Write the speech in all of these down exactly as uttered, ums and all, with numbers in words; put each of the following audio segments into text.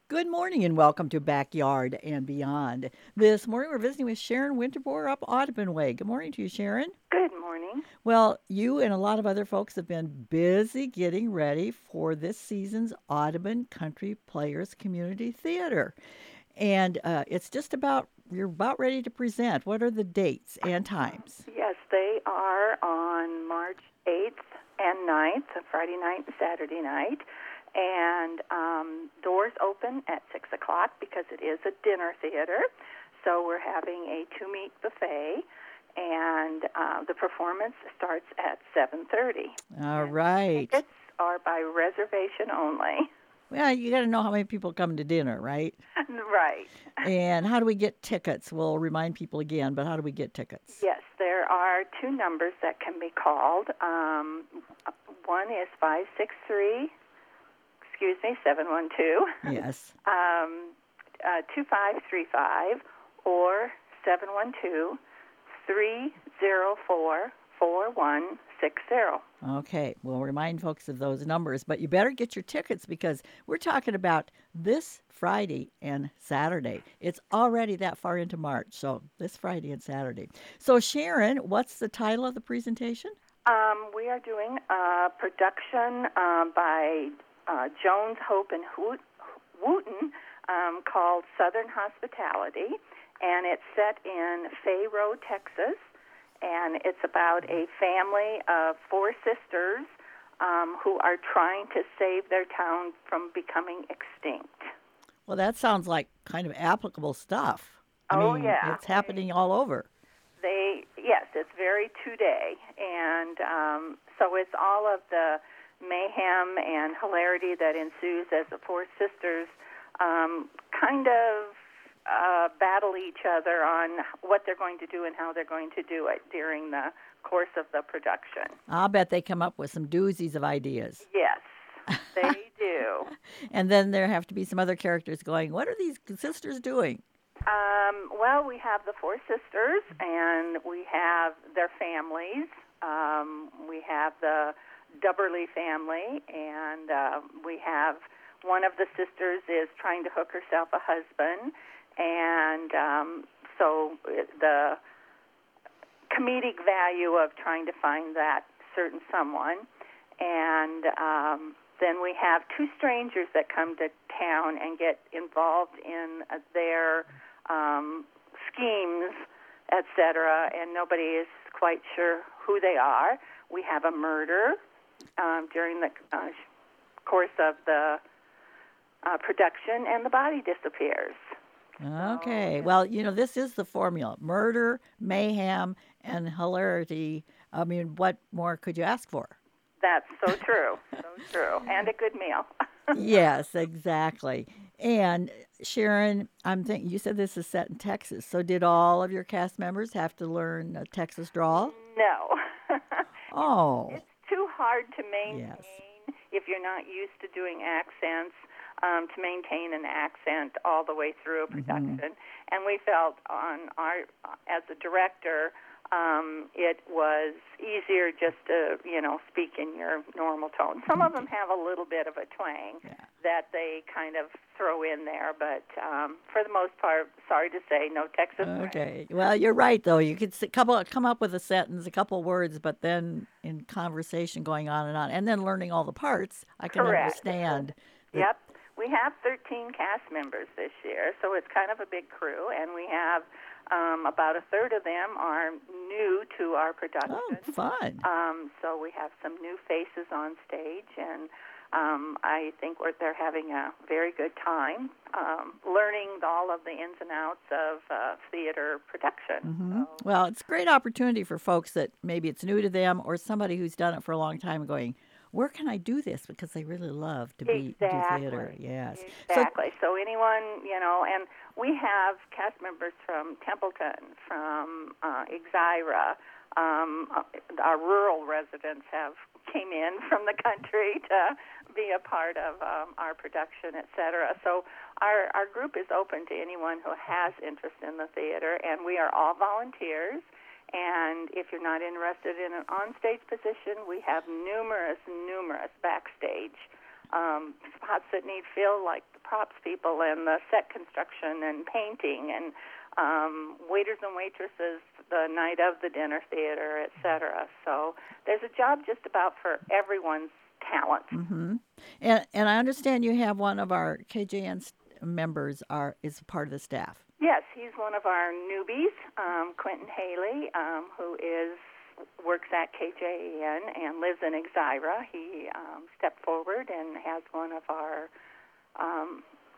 Good morning and welcome to Backyard and Beyond. This morning we're visiting with Sharon Winterbore up Audubon Way. Good morning to you, Sharon. Good morning. Well, you and a lot of other folks have been busy getting ready for this season's Audubon Country Players Community Theater. And uh, it's just about, you're about ready to present. What are the dates and times? Yes, they are on March eighth and ninth, a Friday night and Saturday night. And um, doors open at six o'clock because it is a dinner theater. So we're having a two-meat buffet, and uh, the performance starts at seven thirty. All And right. tickets are by reservation only. Well, you got to know how many people come to dinner, right? Right. And how do we get tickets? We'll remind people again, but how do we get tickets? Yes, there are two numbers that can be called. Um, one is five six three, excuse me, seven one two, Yes. um, uh, two five three five, or seven one two, three zero four, four one six zero. Okay, we'll remind folks of those numbers, but you better get your tickets because we're talking about this Friday and Saturday. It's already that far into March, so this Friday and Saturday. So, Sharon, what's the title of the presentation? Um, we are doing a production uh, by uh, Jones, Hope, and Hoot, Wooten um, called Southern Hospitality, and it's set in Fayro, Texas, and it's about a family of four sisters um, who are trying to save their town from becoming extinct. Well, that sounds like kind of applicable stuff. I Oh, mean, yeah. it's happening all over. They yes, it's very today, and um, so it's all of the mayhem and hilarity that ensues as the four sisters um, kind of uh, battle each other on what they're going to do and how they're going to do it during the course of the production. I'll bet they come up with some doozies of ideas. Yes, they do. And then there have to be some other characters going, what are these sisters doing? Um, well, we have the four sisters, and we have their families. Um, we have the Dubberly family, and uh, we have one of the sisters is trying to hook herself a husband, and um, so it- the comedic value of trying to find that certain someone, and um, then we have two strangers that come to town and get involved in uh, their um, schemes, et cetera, and nobody is quite sure who they are. We have a murder um, during the uh, course of the uh, production, and the body disappears. Okay. Well, you know, this is the formula murder, mayhem, and hilarity. I mean, what more could you ask for? That's so true, so true, and a good meal. Yes, exactly. And Sharon, I'm thinking you said this is set in Texas. So did all of your cast members have to learn a Texas drawl? No. Oh, It's too hard to yes. maintain if you're not used to doing accents, um, to maintain an accent all the way through a Hmm. production. And we felt on our, as a director, um, it was easier just to, you know, speak in your normal tone. Some of them have a little bit of a twang Yeah. that they kind of throw in there, but um, for the most part, sorry to say, no Texas twang. Okay. Well, you're right though. You could s- couple come up with a sentence, a couple words, but then in conversation going on and on, and then learning all the parts, I can Correct. understand that. Yep. We have thirteen cast members this year, so it's kind of a big crew, and we have um, about a third of them are new to our Oh, production. fun. Um, so we have some new faces on stage, and um, I think we're, they're having a very good time um, learning all of the ins and outs of uh, theater production. Hmm. So, Well, it's a great opportunity for folks that maybe it's new to them or somebody who's done it for a long time and going, where can I do this? Because they really love to be do theater. exactly. Yes. So, Exactly. So anyone, you know, and we have cast members from Templeton, from uh, Exira. Um, uh, our rural residents have came in from the country to be a part of um, our production, et cetera. So our our group is open to anyone who has interest in the theater, and we are all volunteers. And if you're not interested in an onstage position, we have numerous, numerous backstage um, spots that need fill, like the props people and the set construction and painting and um, waiters and waitresses the night of the dinner theater, et cetera. So there's a job just about for everyone's talent. Mm-hmm. And and I understand you have one of our K J N members are is part of the staff. Yes, he's one of our newbies, um, Quentin Haley, um, who is works at K J E N and lives in Exira. He um, stepped forward and has one of our, um,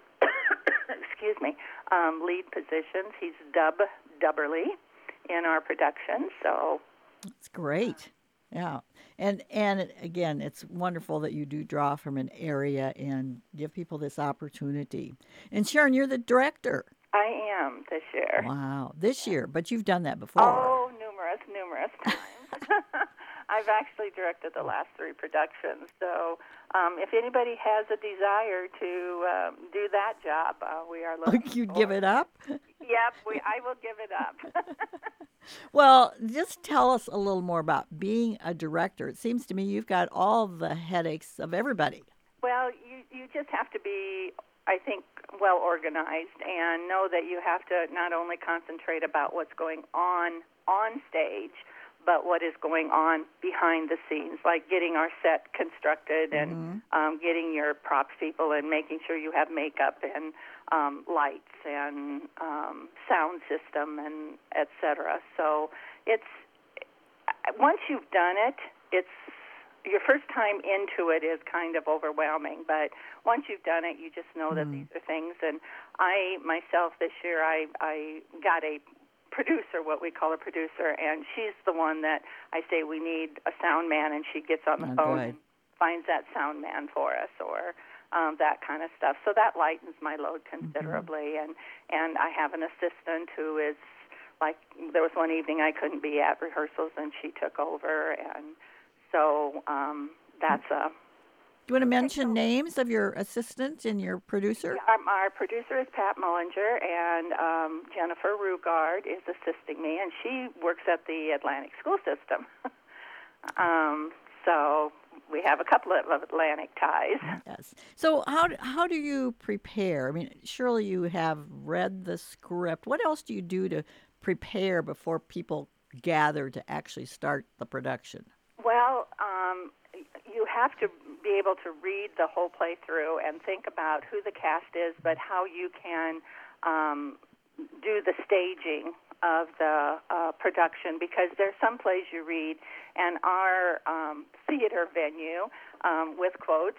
excuse me, um, lead positions. He's Dub Dubberly in our production. So it's great. Yeah. And and again, it's wonderful that you do draw from an area and give people this opportunity. And Sharon, you're the director. I am this year. Wow. This year, but you've done that before. Oh, numerous, numerous times. I've actually directed the last three productions. So um, if anybody has a desire to um, do that job, uh, we are looking You'd for give it up? Yep, we, I will give it up. Well, just tell us a little more about being a director. It seems to me you've got all the headaches of everybody. Well, you, you just have to be, I think, well organized and know that you have to not only concentrate about what's going on on stage, but what is going on behind the scenes, like getting our set constructed and Mm-hmm. um, getting your props people and making sure you have makeup and um, lights and um, sound system and et cetera. So it's once you've done it, it's your first time into it is kind of overwhelming, but once you've done it, you just know that Mm. these are things. And I myself this year, I I got a producer, what we call a producer, and she's the one that I say we need a sound man, and she gets on the Oh, phone good. and finds that sound man for us, or um, that kind of stuff. So that lightens my load considerably, Mm-hmm. and and I have an assistant who is like, there was one evening I couldn't be at rehearsals, and she took over, and so um, that's a. Do you want to mention names of your assistant and your producer? Our, our producer is Pat Mullinger, and um, Jennifer Rugard is assisting me, and she works at the Atlantic School System. um, so we have a couple of Atlantic ties. Yes. So how do- how do you prepare? I mean, surely you have read the script. What else do you do to prepare before people gather to actually start the production? Well, um, you have to be able to read the whole play through and think about who the cast is, but how you can um, do the staging of the uh, production, because there's some plays you read, and our um, theater venue, um, with quotes,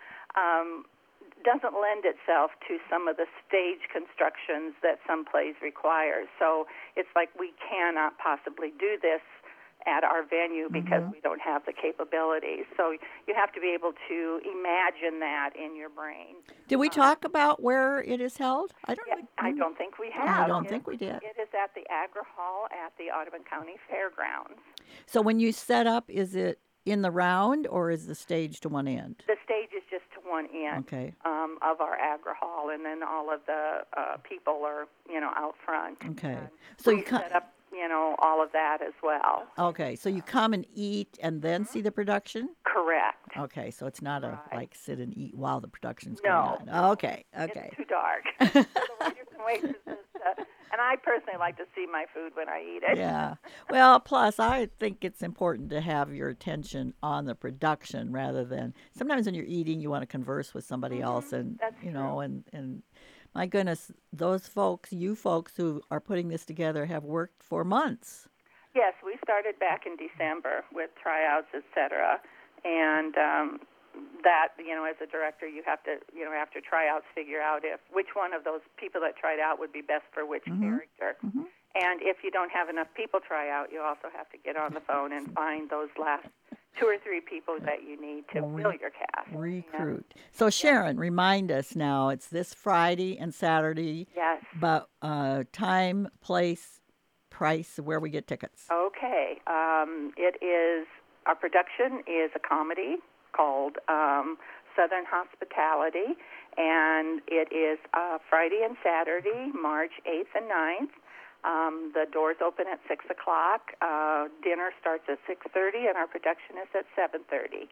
um, doesn't lend itself to some of the stage constructions that some plays require. So it's like we cannot possibly do this at our venue because Mm-hmm. we don't have the capabilities. So you have to be able to imagine that in your brain. Did we talk about where it is held? I don't Yeah, know. I don't think we No, have. I don't It- think we did. It is at the Agra Hall at the Audubon County Fairgrounds. So when you set up, is it in the round or is the stage to one end? The stage is just to one end Okay. um, of our Agra Hall, and then all of the uh, people are, you know, out front. Okay. And So we you co- set up, you know, all of that as well. Okay, so you come and eat and then see the production? Correct. Okay, so it's not a Right. like sit and eat while the production's No. going on. Okay, okay. It's too dark. So the waiters and waitresses, uh, and I personally like to see my food when I eat it. Yeah. Well, plus I think it's important to have your attention on the production rather than sometimes when you're eating you want to converse with somebody else and That's you know and and my goodness, those folks, you folks who are putting this together have worked for months. Yes, we started back in December with tryouts, et cetera, and um, that, you know, as a director, you have to, you know, after tryouts, figure out if which one of those people that tried out would be best for which character. Mm-hmm. And if you don't have enough people try out, you also have to get on the phone and find those last two or three people that you need to Well, fill your cast. Recruit. So Sharon, remind us now. It's this Friday and Saturday, Yes. but uh, time, place, price, where we get tickets. Okay. Um, it is, our production is a comedy called um, Southern Hospitality, and it is uh, Friday and Saturday, March eighth and ninth. Um, the doors open at six o'clock. Uh, dinner starts at six thirty, and our production is at seven thirty.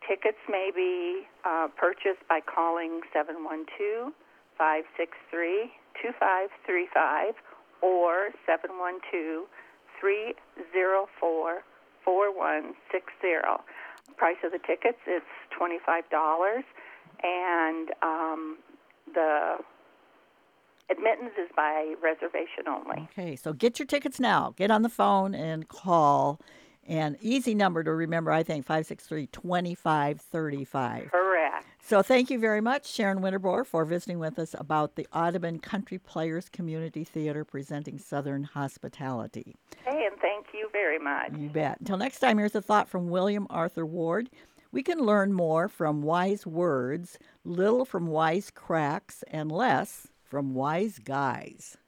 tickets may be uh, purchased by calling seven one two, five six three, two five three five or seven one two, three zero four, four one six zero. Price of the tickets is twenty-five dollars, and um, the admittance is by reservation only. Okay, so get your tickets now. Get on the phone and call. And easy number to remember, I think, five six three, two five three five. Correct. So thank you very much, Sharon Winterbor, for visiting with us about the Audubon Country Players Community Theater presenting Southern Hospitality. Hey, and thank you very much. You bet. Until next time, here's a thought from William Arthur Ward. We can learn more from wise words, little from wise cracks, and less from wise guys.